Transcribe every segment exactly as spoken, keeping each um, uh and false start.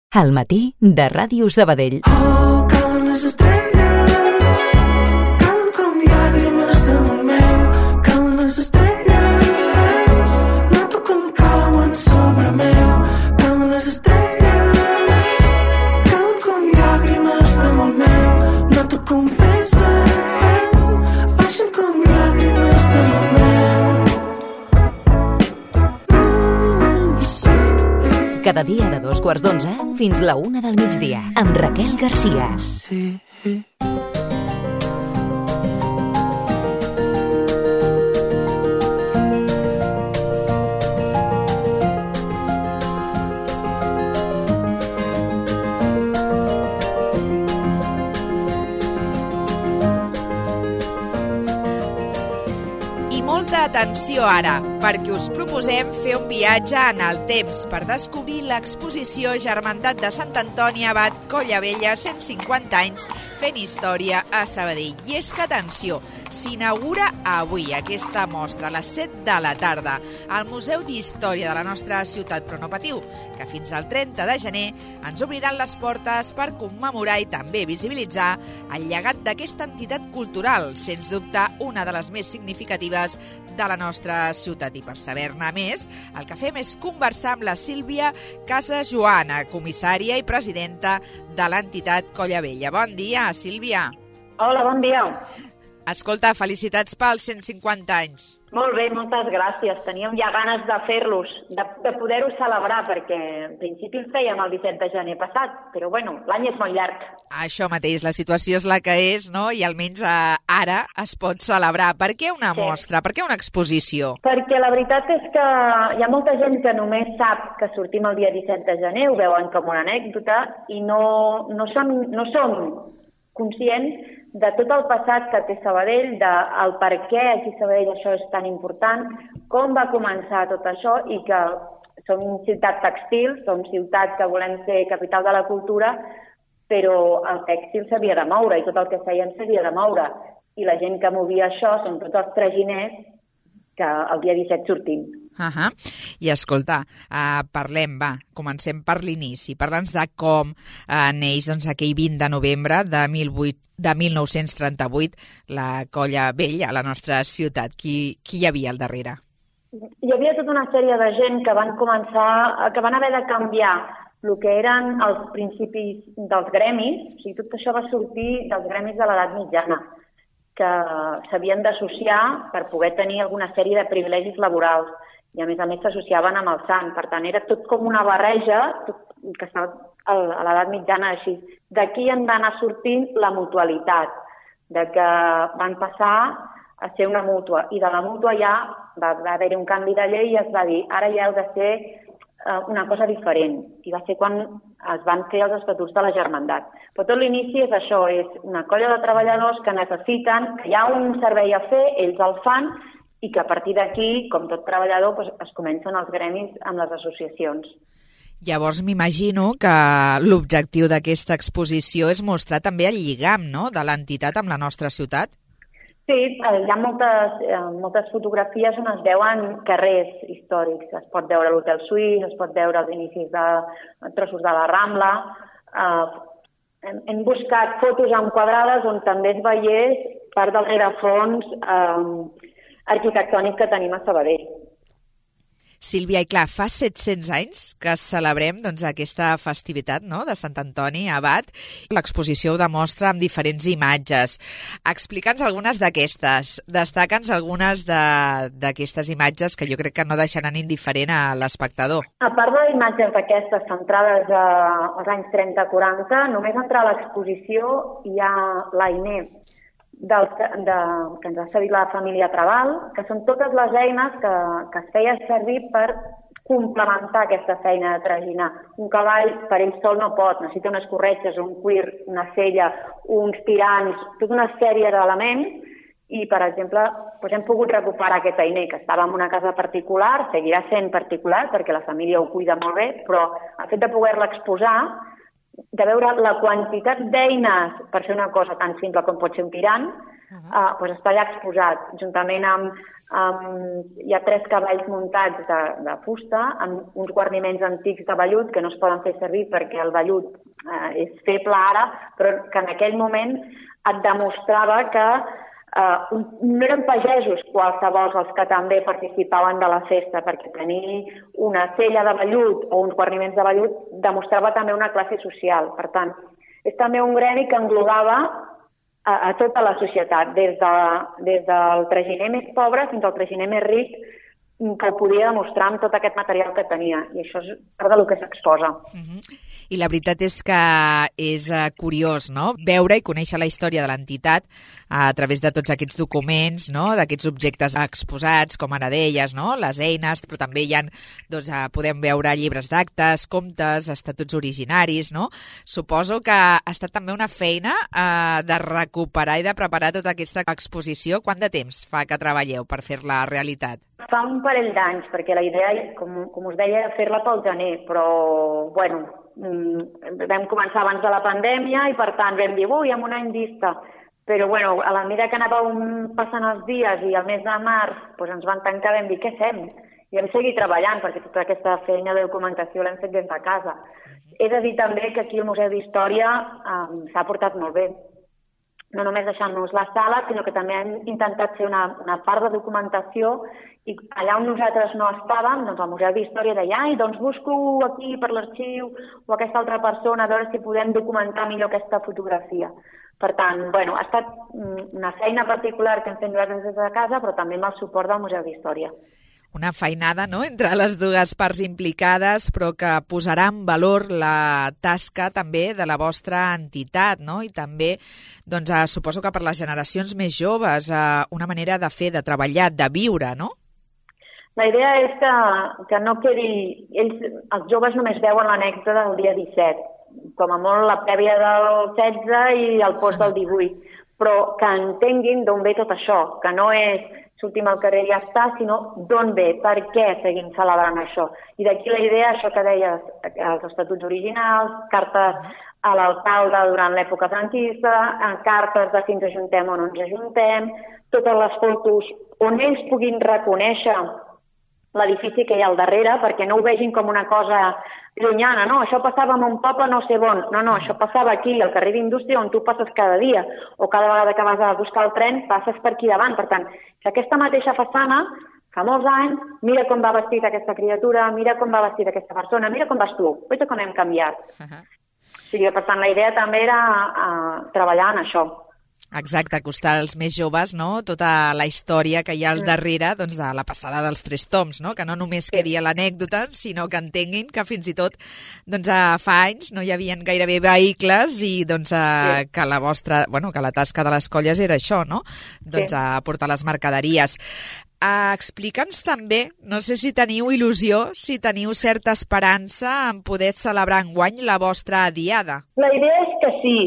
Al matí de Ràdio Sabadell. Oh, cauen les estrelles, cauen com llàgrimes damunt meu, cauen les estrelles, noto com cauen sobre meu, cauen les estrelles, cauen com llàgrimes damunt meu, noto com pesen, baixen com llàgrimes damunt meu. Cada dia de dos quarts d'onze fins la una del migdia, amb Raquel Garcia. Sí. I molta atenció ara, perquè us proposem fer un viatge en el temps per descobrir l'exposició Germandat de Sant Antoni Abat Colla Vella, cent cinquanta anys fent història a Sabadell. I és que, atenció, s'inaugura avui aquesta mostra a les set de la tarda al Museu d'Història de la nostra ciutat, però no patiu, que fins al trenta de gener ens obriran les portes per commemorar i també visibilitzar el llegat d'aquesta entitat cultural, sens dubte una de les més significatives de la nostra ciutat. I per saber-ne més, el que fem és conversar amb la Sílvia Casajoana, comissària i presidenta de l'entitat Colla Vella. Bon dia, Sílvia. Hola, bon dia. Escolta, felicitats pels cent cinquanta anys. Molt bé, moltes gràcies. Teníem ja ganes de fer-los, de, de poder-ho celebrar, perquè en principi el fèiem el disset de gener passat, però bueno, l'any és molt llarg. Això mateix, la situació és la que és, no? I almenys eh, ara es pot celebrar. Per què una Sí. mostra? Per què una exposició? Perquè la veritat és que hi ha molta gent que només sap que sortim el dia disset de gener, ho veuen com una anècdota, i no, no, som, no som conscients de tot el passat que té Sabadell, del per què aquí a Sabadell això és tan important, com va començar tot això i que som ciutat tèxtil, som ciutat que volem ser capital de la cultura, però el tèxtil s'havia de moure i tot el que fèiem s'havia de moure. I la gent que movia això són tots els traginers que el dia disset sortim. Uh -huh. I escolta, uh, parlem, va, comencem per l'inici. Parla'ns de com uh, neix doncs, aquell vint de novembre de, de mil nou-cents trenta-vuit la Colla Vella a la nostra ciutat. Qui, qui hi havia al darrere? Hi havia tota una sèrie de gent que van començar, que van haver de canviar el que eren els principis dels gremis. O sigui, tot això va sortir dels gremis de l'edat mitjana, que s'havien d'associar per poder tenir alguna sèrie de privilegis laborals. I a més a més s'associaven amb el sant. Per tant, era tot com una barreja tot, que estava a l'edat mitjana així. D'aquí en va anar sortint la mutualitat, de que van passar a ser una mútua. I de la mútua ja va, va haver-hi un canvi de llei i es va dir ara ja heu de ser uh, una cosa diferent. I va ser quan es van fer els estatuts de la Germandat. Però tot l'inici és això, és una colla de treballadors que necessiten, que hi ha un servei a fer, ells el fan, i que a partir d'aquí, com tot treballador, doncs, es comencen els gremis amb les associacions. Llavors m'imagino que l'objectiu d'aquesta exposició és mostrar també el lligam, no?, de l'entitat amb la nostra ciutat. Sí, hi ha moltes, moltes fotografies on es veuen carrers històrics. Es pot veure l'Hotel Suís, es pot veure els inicis de trossos de la Rambla. Uh, hem, hem buscat fotos enquadrades on també es veiés part del rerefons uh, arquitectònic que tenim a Sabadell. Sílvia, i clar, fa set-cents anys que celebrem doncs, aquesta festivitat, no?, de Sant Antoni Abat. L'exposició ho demostra amb diferents imatges. Explica'ns algunes d'aquestes. Destaca'ns algunes d'aquestes imatges que jo crec que no deixaran indiferent a l'espectador. A part d'imatges d'aquestes centrades als anys trenta quaranta, només entrar a l'exposició hi ha l'Ainer, Del, de, que ens ha cedit la família Trabal, que són totes les eines que, que es feia servir per complementar aquesta feina de traginar. Un cavall per ell sol no pot, necessita unes corretges, un cuir, una sella, uns tirants, tota una sèrie d'elements i, per exemple, doncs hem pogut recuperar aquest ainer que estava en una casa particular, seguirà sent particular perquè la família ho cuida molt bé, però el fet de poder-la exposar de veure la quantitat d'eines per fer una cosa tan simple com pot ser un tirant, uh -huh. uh, doncs està allà exposat, juntament amb, amb... Hi ha tres cavalls muntats de, de fusta, amb uns guarniments antics de vellut que no es poden fer servir perquè el vellut uh, és feble ara, però que en aquell moment et demostrava que Uh, no eren pagesos qualsevol els que també participaven de la festa, perquè tenir una cella de vellut o uns guarniments de vellut demostrava també una classe social. Per tant, és també un gremi que englobava a, a tota la societat, des, de, des del traginer més pobre fins al traginer més ric, que ho podia demostrar amb tot aquest material que tenia. I això és part del que s'exposa. Uh-huh. I la veritat és que és uh, curiós, no?, veure i conèixer la història de l'entitat uh, a través de tots aquests documents, no?, d'aquests objectes exposats, com ara deies, no?, les eines, però també hi ha, doncs, uh, podem veure llibres d'actes, comptes, estatuts originaris, no? Suposo que ha estat també una feina uh, de recuperar i de preparar tota aquesta exposició. Quant de temps fa que treballeu per fer-la realitat? Fa un parell d'anys, perquè la idea, com, com us deia, era fer-la pel gener, però, bueno, vam començar abans de la pandèmia i, per tant, vam dir, ui, amb un any vista. Però, bueno, a la mida que anàvem passant els dies i el mes de març doncs ens van tancar, vam dir, què fem? I vam seguir treballant, perquè tota aquesta feina de documentació l'hem fet des de casa. He de dir també que aquí el Museu d'Història um, s'ha portat molt bé. No només deixant-nos la sala, sinó que també hem intentat fer una, una part de documentació i allà on nosaltres no estàvem, doncs el Museu d'Història deia, ai, doncs busco aquí per l'arxiu o aquesta altra persona a veure si podem documentar millor aquesta fotografia. Per tant, bueno, ha estat una feina particular que hem fet nosaltres des de casa, però també amb el suport del Museu d'Història. Una feinada, no?, entre les dues parts implicades, però que posarà en valor la tasca també de la vostra entitat, no?, i també, doncs, eh, suposo que per les generacions més joves, eh, una manera de fer, de treballar, de viure, no? La idea és que, que no quedi... Ells, els joves només veuen l'anècdota del dia disset, com a molt la prèvia del setze i el post del divuit, però que entenguin d'on ve tot això, que no és sortim al carrer i ja està, sinó d'on ve, per què seguim celebrant això. I d'aquí la idea, això que deies, els estatuts originals, cartes a l'alcalde durant l'època franquista, cartes de si ens ajuntem o no ens ajuntem, totes les fotos on ells puguin reconèixer l'edifici que hi ha al darrere, perquè no ho vegin com una cosa llunyana, no, això passava en un poble no sé on, no, no, això passava aquí, al carrer d'Indústria, on tu passes cada dia, o cada vegada que vas a buscar el tren, passes per aquí davant. Per tant, que aquesta mateixa façana, fa molts anys, mira com va vestit aquesta criatura, mira com va vestit aquesta persona, mira com vas tu, veig com hem canviat. Uh-huh. Sí, per tant, la idea també era uh, treballar en això. Exacte, acostar als més joves, no?, tota la història que hi ha al darrere, doncs, de la passada dels Tres Tombs, no?, que no només quedi a l'anècdota, sinó que entenguin que fins i tot, doncs, fa anys no hi havia gairebé vehicles i, doncs, sí. que la vostra, bueno, que la tasca de les colles era això, no?, doncs, sí. a portar les mercaderies. Uh, Explica'ns també, no sé si teniu il·lusió, si teniu certa esperança en poder celebrar enguany la vostra diada. La idea és que sí,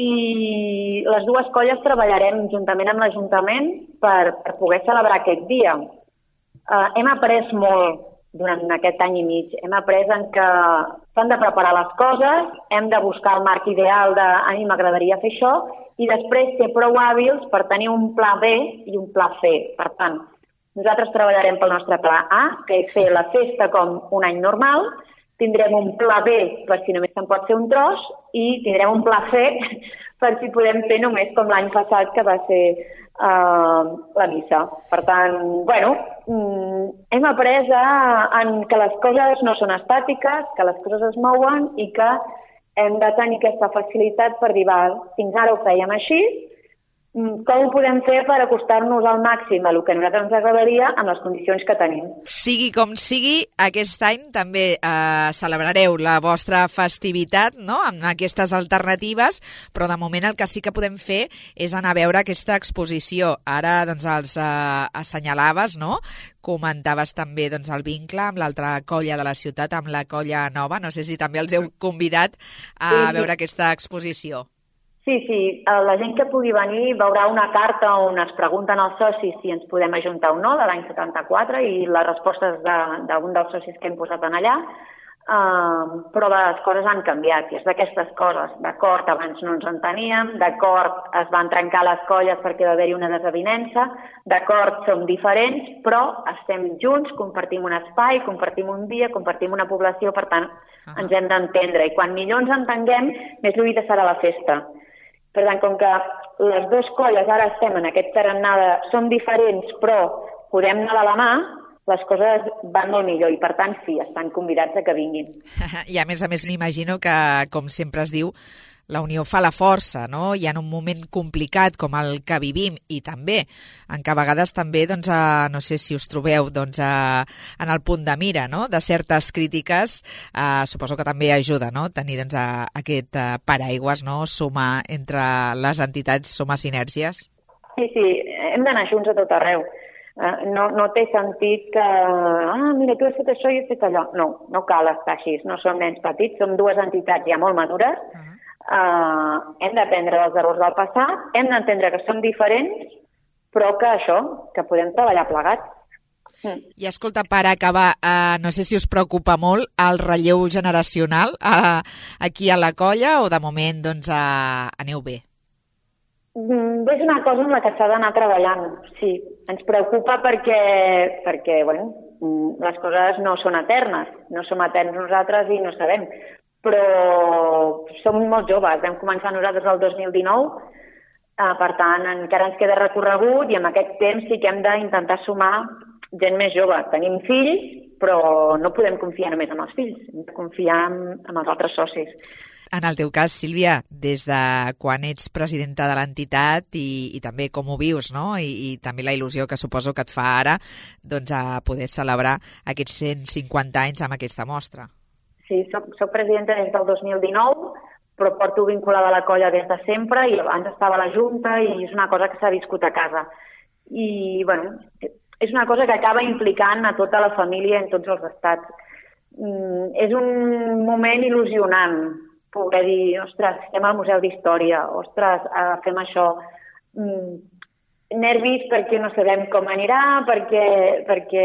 i les dues colles treballarem juntament amb l'Ajuntament per, per poder celebrar aquest dia. Uh, hem après molt durant aquest any i mig. Hem après en que s'han de preparar les coses, hem de buscar el marc ideal de a mi m'agradaria fer això, i després ser prou hàbils per tenir un pla B i un pla C. Per tant, nosaltres treballarem pel nostre pla A, que és fer la festa com un any normal, tindrem un pla B per si només se'n pot fer un tros i tindrem un pla C per si podem fer només com l'any passat, que va ser uh, la missa. Per tant, bueno, hem après a, en que les coses no són estàtiques, que les coses es mouen i que hem de tenir aquesta facilitat per dir, va, fins ara ho fèiem així, com ho podem fer per acostar-nos al màxim a el que a nosaltres ens agradaria amb les condicions que tenim. Sigui com sigui, aquest any també eh, celebrareu la vostra festivitat, no?, amb aquestes alternatives, però de moment el que sí que podem fer és anar a veure aquesta exposició. Ara, doncs, els eh, assenyalaves, no?, comentaves també, doncs, el vincle amb l'altra colla de la ciutat, amb la colla nova. No sé si també els heu convidat a sí, veure aquesta exposició. Sí, sí, la gent que pugui venir veurà una carta on es pregunten als socis si ens podem ajuntar o no, de l'any setanta-quatre, i les respostes d'un de, dels socis que hem posat en allà. Uh, però les coses han canviat i és d'aquestes coses. D'acord, abans no ens enteníem, d'acord, es van trencar les colles perquè va haver-hi una desavinença, d'acord, som diferents, però estem junts, compartim un espai, compartim un dia, compartim una població, per tant, uh-huh. ens hem d'entendre. I quan millor ens entenguem, més lluita serà la festa. Per tant, com que les dues colles ara estem en aquest tarannà de som diferents, però podem anar de la mà, les coses van molt millor i, per tant, sí, estan convidats a que vinguin. I, a més a més, m'imagino que, com sempre es diu, la unió fa la força, no? I en un moment complicat com el que vivim i també, en què a vegades també, doncs, a, no sé si us trobeu doncs, a, en el punt de mira, no?, de certes crítiques, eh, suposo que també ajuda, no?, tenir doncs, a, aquest a, paraigües, no?, sumar entre les entitats, sumar sinergies. Sí, sí, hem d'anar junts a tot arreu. Uh, no, no té sentit que, ah, mira, tu has fet això i has fet allò. No, no cal estar així, no som nens petits, som dues entitats ja molt madures, uh-huh. uh, hem d'aprendre dels errors del passat, hem d'entendre que som diferents, però que això, que podem treballar plegats. Mm. I escolta, per acabar, uh, no sé si us preocupa molt el relleu generacional uh, aquí a la colla o de moment doncs, uh, aneu bé? És una cosa en la que s'ha d'anar treballant, sí. Ens preocupa perquè, perquè bueno, les coses no són eternes. No som eterns nosaltres i no sabem. Però som molt joves. Vam començar nosaltres el dos mil dinou, eh, per tant, encara ens queda recorregut i en aquest temps sí que hem d'intentar sumar gent més jove. Tenim fills, però no podem confiar només en els fills. Hem de confiar en, en els altres socis. En el teu cas, Sílvia, des de quan ets presidenta de l'entitat i, i també com ho vius, no? I, i també la il·lusió que suposo que et fa ara doncs, a poder celebrar aquests cent cinquanta anys amb aquesta mostra. Sí, soc, soc presidenta des del dos mil dinou, però porto vinculada a la colla des de sempre i abans estava a la Junta i és una cosa que s'ha viscut a casa. I, bueno, és una cosa que acaba implicant a tota la família en tots els estats. Mm, és un moment il·lusionant, poder dir, ostres, estem al Museu d'Història, ostres, fem això. Mm, nervis perquè no sabem com anirà, perquè, perquè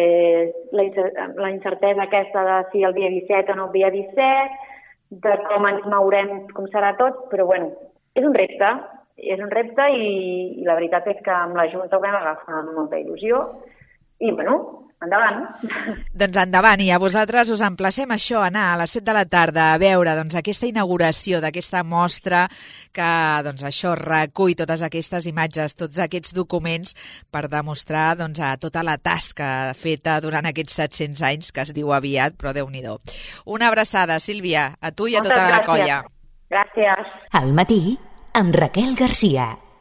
la incertesa aquesta de si el dia disset o no el dia disset, de com ens mourem, com serà tot, però bueno, és un repte, és un repte i, i la veritat és que amb la Junta ho vam agafar amb molta il·lusió i bueno, endavant. Doncs endavant, i a vosaltres us emplacem això, a anar a les set de la tarda a veure doncs, aquesta inauguració d'aquesta mostra que doncs, això recull totes aquestes imatges, tots aquests documents per demostrar doncs, a tota la tasca feta durant aquests set-cents anys, que es diu aviat, però Déu-n'hi-do. Una abraçada, Sílvia, a tu i a Moltes tota la gràcies. colla. Gràcies. Al matí, amb Raquel Garcia.